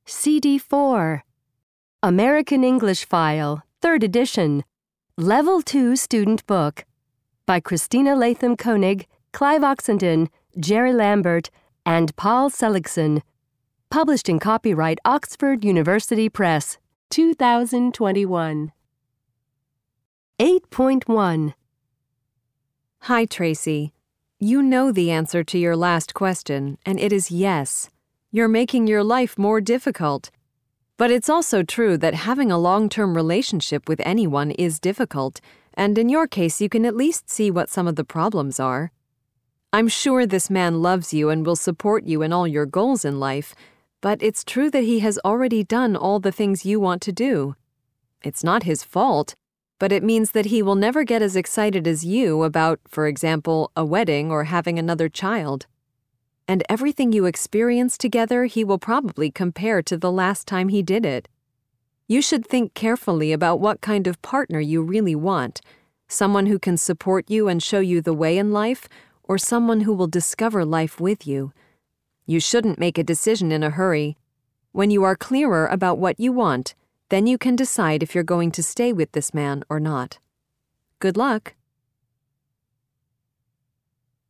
CD4. American English File, 3rd edition. Level 2 Student Book. By Christina Latham Koenig, Clive Oxenden, Jerry Lambert, and Paul Seligson. Published in copyright Oxford University Press, 2021. 8.1. Hi, Tracy. You know the answer to your last question, and it is yes. You're making your life more difficult. But it's also true that having a long-term relationship with anyone is difficult, and in your case you can at least see what some of the problems are. I'm sure this man loves you and will support you in all your goals in life, but it's true that he has already done all the things you want to do. It's not his fault, but it means that he will never get as excited as you about, for example, a wedding or having another child. And everything you experience together he will probably compare to the last time he did it. You should think carefully about what kind of partner you really want, someone who can support you and show you the way in life, or someone who will discover life with you. You shouldn't make a decision in a hurry. When you are clearer about what you want, then you can decide if you're going to stay with this man or not. Good luck.